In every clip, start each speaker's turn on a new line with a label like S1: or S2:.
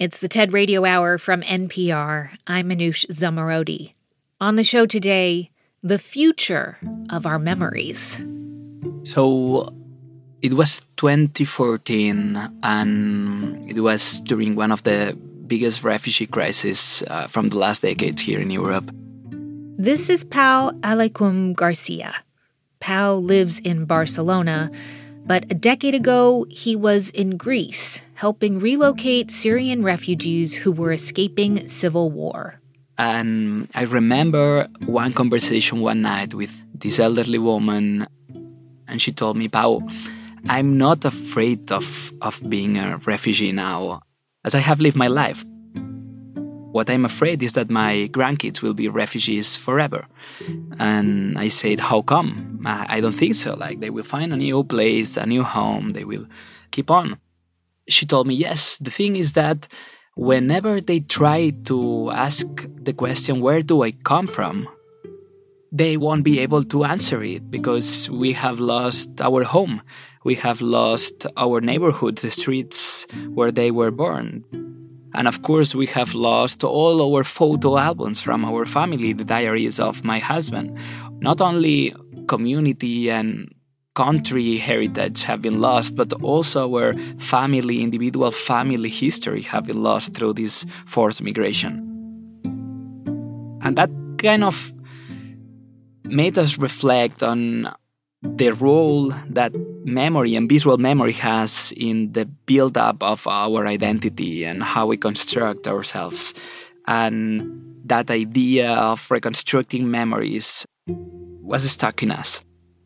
S1: It's the TED Radio Hour from NPR. I'm Manoush Zomorodi. On the show today, the future of our memories.
S2: So it was 2014, and it was during one of the biggest refugee crises from the last decades here in Europe.
S1: This is Pau Alaykoum Garcia. Pau lives in Barcelona, but a decade ago, he was in Greece, helping relocate Syrian refugees who were escaping civil war.
S2: And I remember one conversation one night with this elderly woman, and she told me, Pau, I'm not afraid of being a refugee now, as I have lived my life. What I'm afraid is that my grandkids will be refugees forever. And I said, how come? I don't think so. Like, they will find a new place, a new home. They will keep on. She told me, yes, the thing is that whenever they try to ask the question, where do I come from? They won't be able to answer it because we have lost our home. We have lost our neighborhoods, the streets where they were born. And of course, we have lost all our photo albums from our family, the diaries of my husband. Not only community and country heritage have been lost, but also our family, individual family history have been lost through this forced migration. And that kind of made us reflect on the role that memory and visual memory has in the build-up of our identity and how we construct ourselves. And that idea of reconstructing memories was stuck in us.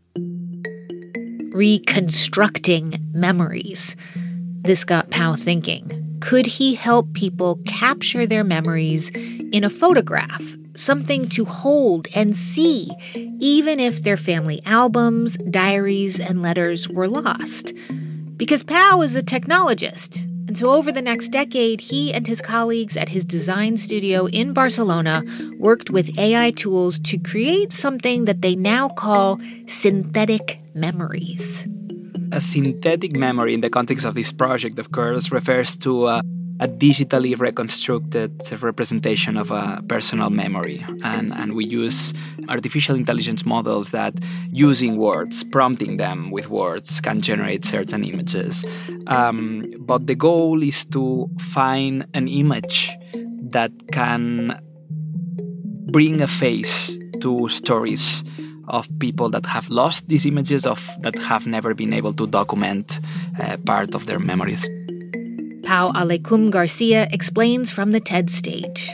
S1: Reconstructing memories. This got Pau thinking. Could he help people capture their memories in a photograph? Something to hold and see, even if their family albums, diaries, and letters were lost. Because Pau is a technologist, and so over the next decade, he and his colleagues at his design studio in Barcelona worked with AI tools to create something that they now call synthetic memories.
S2: A synthetic memory in the context of this project, of course, refers to a digitally reconstructed representation of a personal memory. And we use artificial intelligence models that, using words, prompting them with words, can generate certain images. But the goal is to find an image that can bring a face to stories of people that have lost these images, that have never been able to document part of their memories.
S1: Pau Alaykoum Garcia explains from the TED stage.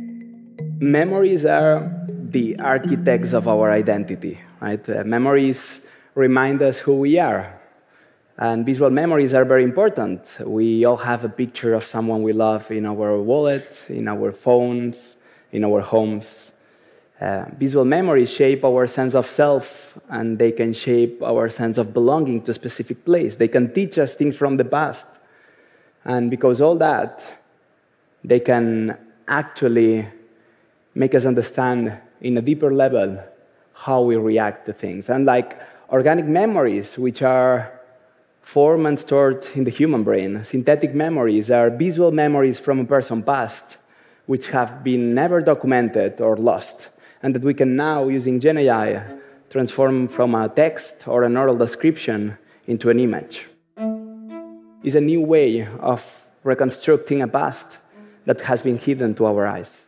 S3: Memories are the architects of our identity, right? Memories remind us who we are. And visual memories are very important. We all have a picture of someone we love in our wallet, in our phones, in our homes. Visual memories shape our sense of self, and they can shape our sense of belonging to a specific place. They can teach us things from the past. And because all that, they can actually make us understand in a deeper level how we react to things. Unlike organic memories, which are formed and stored in the human brain, synthetic memories are visual memories from a person's past, which have been never documented or lost, and that we can now, using Gen AI, transform from a text or an oral description into an image. Is a new way of reconstructing a past that has been hidden to our eyes.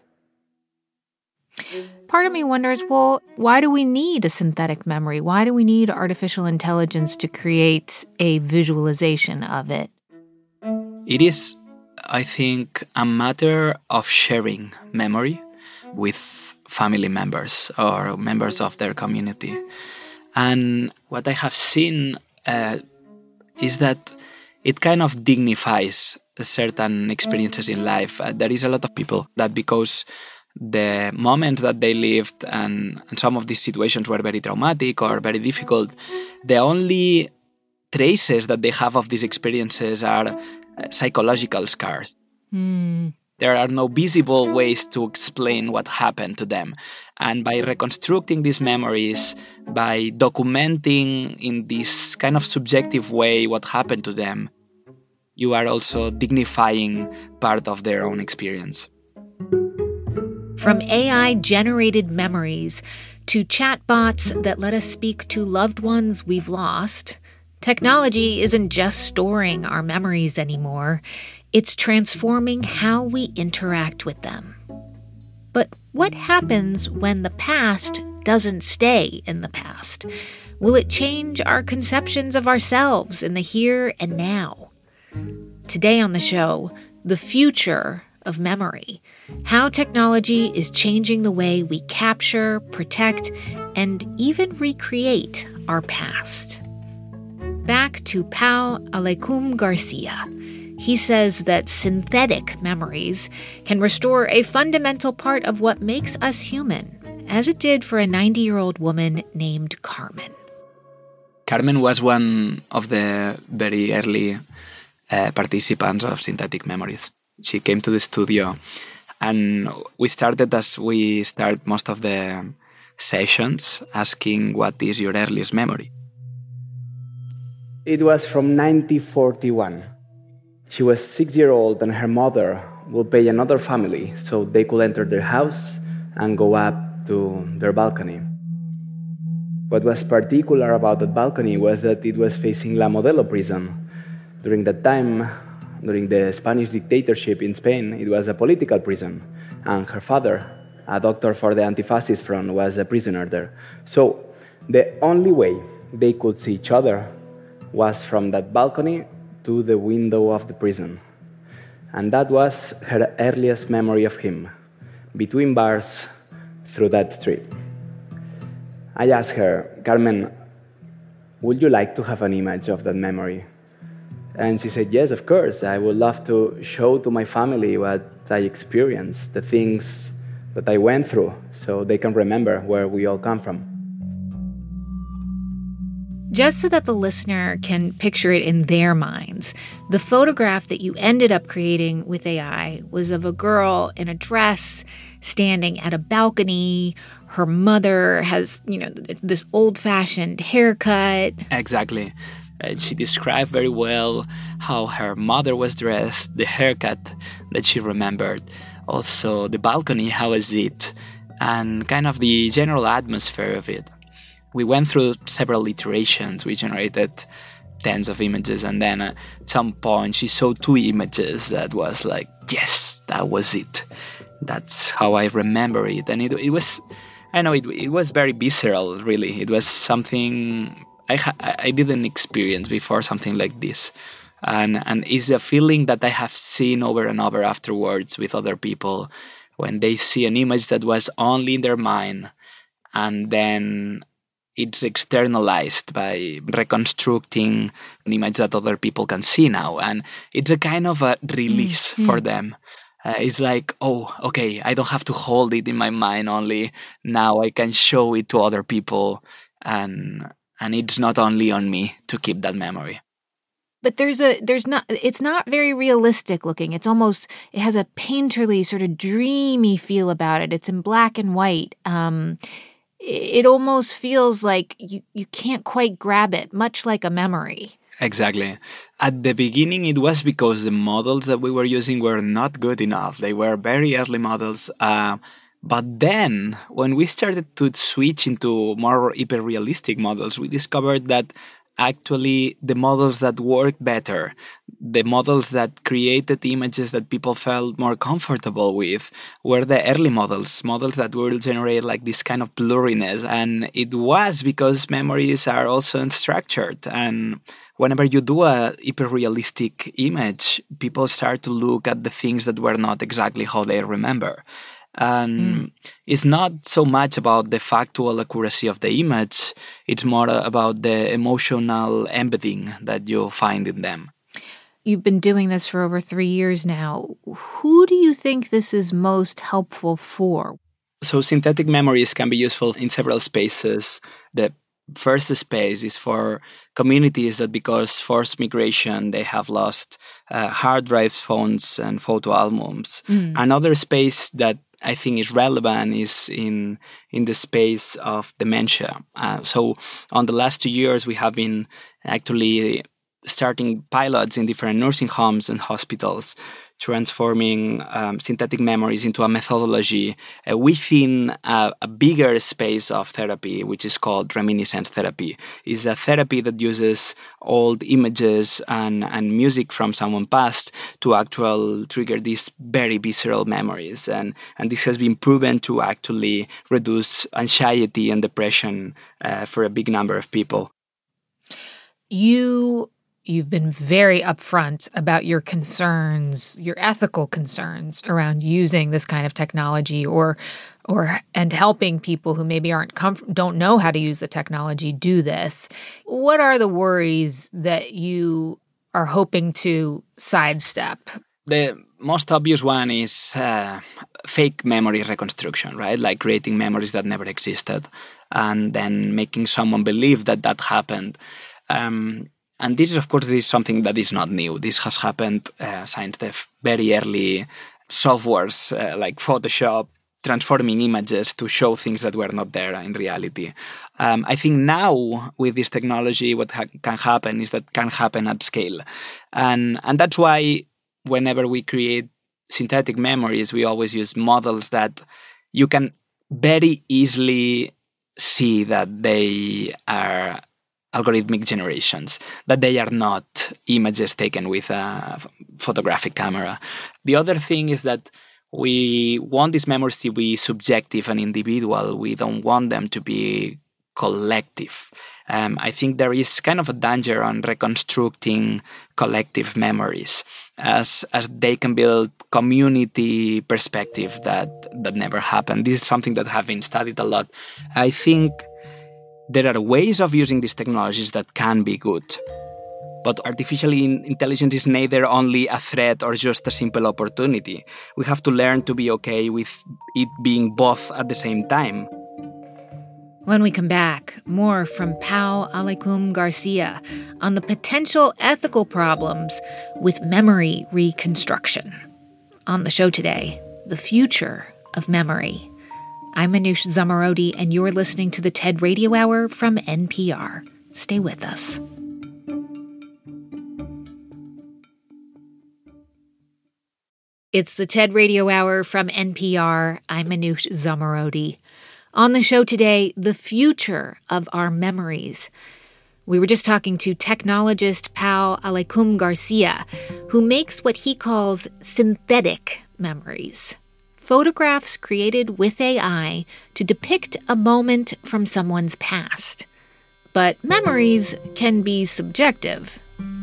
S1: Part of me wonders, well, why do we need a synthetic memory? Why do we need artificial intelligence to create a visualization of it?
S2: It is, I think, a matter of sharing memory with family members or members of their community. And what I have seen is that it kind of dignifies certain experiences in life. There is a lot of people that, because the moment that they lived and some of these situations were very traumatic or very difficult, the only traces that they have of these experiences are psychological scars. There are no visible ways to explain what happened to them. And by reconstructing these memories, by documenting in this kind of subjective way what happened to them, you are also dignifying part of their own experience.
S1: From AI-generated memories to chatbots that let us speak to loved ones we've lost, technology isn't just storing our memories anymore. It's transforming how we interact with them. But what happens when the past doesn't stay in the past? Will it change our conceptions of ourselves in the here and now? Today on the show, the future of memory. How technology is changing the way we capture, protect, and even recreate our past. Back to Pau Alecum Garcia. He says that synthetic memories can restore a fundamental part of what makes us human, as it did for a 90-year-old woman named Carmen.
S2: Carmen was one of the very early participants of synthetic memories. She came to the studio, and we started as we start most of the sessions, asking, what is your earliest memory?
S3: It was from 1941. She was 6-year-old, and her mother would pay another family so they could enter their house and go up to their balcony. What was particular about that balcony was that it was facing La Modelo prison. During that time, during the Spanish dictatorship in Spain, it was a political prison, and her father, a doctor for the anti-fascist front, was a prisoner there. So the only way they could see each other was from that balcony to the window of the prison. And that was her earliest memory of him, between bars, through that street. I asked her, Carmen, would you like to have an image of that memory? And she said, yes, of course. I would love to show to my family what I experienced, the things that I went through, so they can remember where we all come from.
S1: Just so that the listener can picture it in their minds, the photograph that you ended up creating with AI was of a girl in a dress standing at a balcony. Her mother has, this old-fashioned haircut.
S2: Exactly. She described very well how her mother was dressed, the haircut that she remembered, also the balcony, how is it, and kind of the general atmosphere of it. We went through several iterations. We generated tens of images, and then at some point she saw 2 images that was like, yes, that was it. That's how I remember it. And it was, it was very visceral, really. It was something I didn't experience before, something like this. And it's a feeling that I have seen over and over afterwards with other people when they see an image that was only in their mind, and then it's externalized by reconstructing an image that other people can see now. And it's a kind of a release for them. It's like, oh, okay, I don't have to hold it in my mind only. Now I can show it to other people, and it's not only on me to keep that memory.
S1: But it's not very realistic looking. It has a painterly sort of dreamy feel about it. It's in black and white. It almost feels like you can't quite grab it, much like a memory.
S2: Exactly. At the beginning, it was because the models that we were using were not good enough. They were very early models. But then, when we started to switch into more hyper-realistic models, we discovered that actually the models that work better, the models that created images that people felt more comfortable with, were the early models that will generate like this kind of blurriness. And it was because memories are also unstructured. And whenever you do a hyper-realistic image, people start to look at the things that were not exactly how they remember. And it's not so much about the factual accuracy of the image, it's more about the emotional embedding that you find in them.
S1: You've been doing this for over 3 years now. Who do you think this is most helpful for?
S2: So synthetic memories can be useful in several spaces. The first space is for communities that, because forced migration, they have lost hard drives, phones, and photo albums. Another space that I think is relevant is in the space of dementia. So on the last 2 years, we have been actually starting pilots in different nursing homes and hospitals, transforming synthetic memories into a methodology within a bigger space of therapy, which is called reminiscence therapy. It's a therapy that uses old images and music from someone past to actually trigger these very visceral memories. And this has been proven to actually reduce anxiety and depression for a big number of people.
S1: You've been very upfront about your concerns, your ethical concerns around using this kind of technology and helping people who maybe don't know how to use the technology do this. What are the worries that you are hoping to sidestep?
S2: The most obvious one is fake memory reconstruction, right? Like creating memories that never existed and then making someone believe that happened. And this is something that is not new. This has happened since the very early softwares like Photoshop, transforming images to show things that were not there in reality. I think now with this technology, what can happen is that can happen at scale. And that's why whenever we create synthetic memories, we always use models that you can very easily see that they are algorithmic generations, that they are not images taken with a photographic camera. The other thing is that we want these memories to be subjective and individual. We don't want them to be collective. I think there is kind of a danger on reconstructing collective memories as they can build community perspective that never happened. This is something that have been studied a lot. I think there are ways of using these technologies that can be good. But artificial intelligence is neither only a threat or just a simple opportunity. We have to learn to be okay with it being both at the same time.
S1: When we come back, more from Pau Alicum Garcia on the potential ethical problems with memory reconstruction. On the show today, the future of memory. I'm Manoush Zomorodi, and you're listening to the TED Radio Hour from NPR. Stay with us. It's the TED Radio Hour from NPR. I'm Manoush Zomorodi. On the show today, the future of our memories. We were just talking to technologist Pau Alicum Garcia, who makes what he calls synthetic memories. Photographs created with AI to depict a moment from someone's past. But memories can be subjective.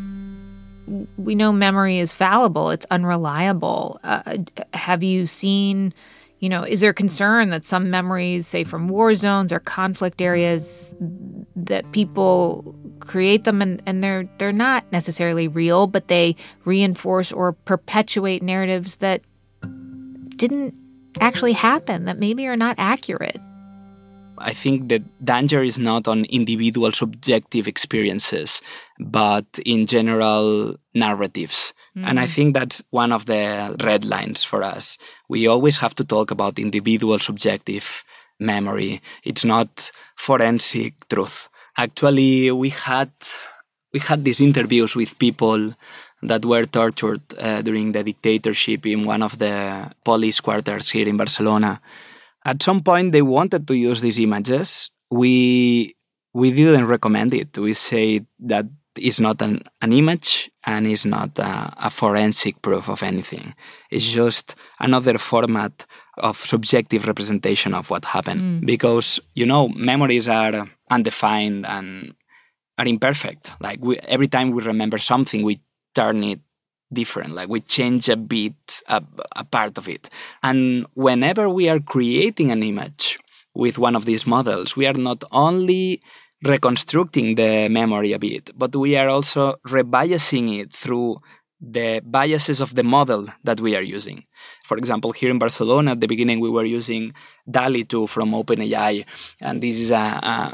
S1: We know memory is fallible, it's unreliable. Have you seen, is there concern that some memories, say from war zones or conflict areas, that people create them and they're not necessarily real, but they reinforce or perpetuate narratives that didn't actually happen, that maybe are not accurate?
S2: I think the danger is not on individual subjective experiences, but in general narratives. And I think that's one of the red lines for us. We always have to talk about individual subjective memory. It's not forensic truth. Actually, we had these interviews with people that were tortured during the dictatorship in one of the police quarters here in Barcelona. At some point, they wanted to use these images. We didn't recommend it. We say that it's not an image and it's not a forensic proof of anything. It's just another format of subjective representation of what happened. Because, memories are undefined and are imperfect. Like every time we remember something, we turn it different. Like we change a bit, a part of it. And whenever we are creating an image with one of these models, we are not only reconstructing the memory a bit, but we are also rebiasing it through the biases of the model that we are using. For example, here in Barcelona, at the beginning, we were using DALL-E 2 from OpenAI, and this is a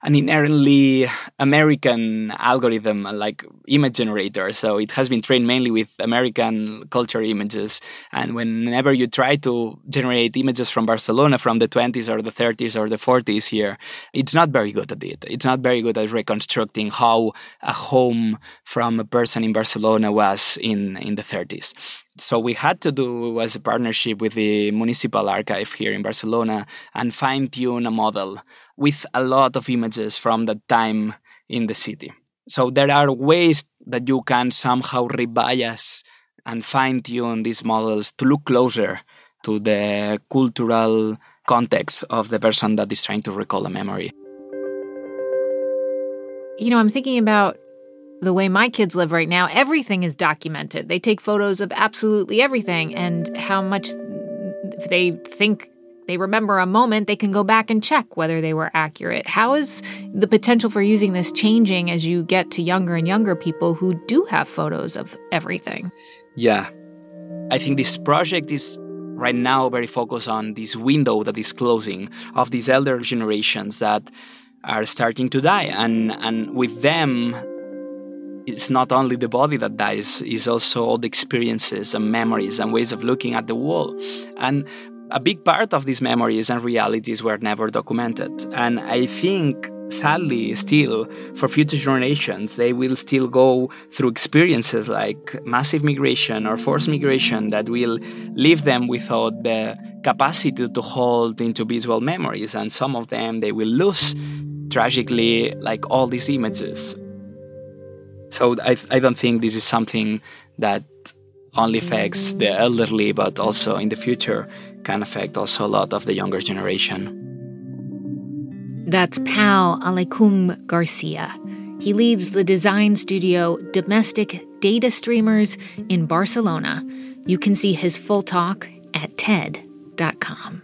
S2: an inherently American algorithm, like image generator. So it has been trained mainly with American culture images. And whenever you try to generate images from Barcelona from the 20s or the 30s or the 40s here, it's not very good at it. It's not very good at reconstructing how a home from a person in Barcelona was in the 30s. So we had to do was a partnership with the municipal archive here in Barcelona and fine-tune a model with a lot of images from that time in the city. So there are ways that you can somehow rebias and fine-tune these models to look closer to the cultural context of the person that is trying to recall a memory.
S1: You know, I'm thinking about the way my kids live right now. Everything is documented. They take photos of absolutely everything, and how much, if they think they remember a moment, they can go back and check whether they were accurate. How is the potential for using this changing as you get to younger and younger people who do have photos of everything?
S2: Yeah. I think this project is right now very focused on this window that is closing of these elder generations that are starting to die. And with them, it's not only the body that dies, it's also all the experiences and memories and ways of looking at the world. And a big part of these memories and realities were never documented. And I think, sadly, still, for future generations, they will still go through experiences like massive migration or forced migration that will leave them without the capacity to hold into visual memories. And some of them, they will lose, tragically, like all these images. So I don't think this is something that only affects the elderly, but also in the future can affect also a lot of the younger generation.
S1: That's Pau Alecum Garcia. He leads the design studio Domestic Data Streamers in Barcelona. You can see his full talk at TED.com.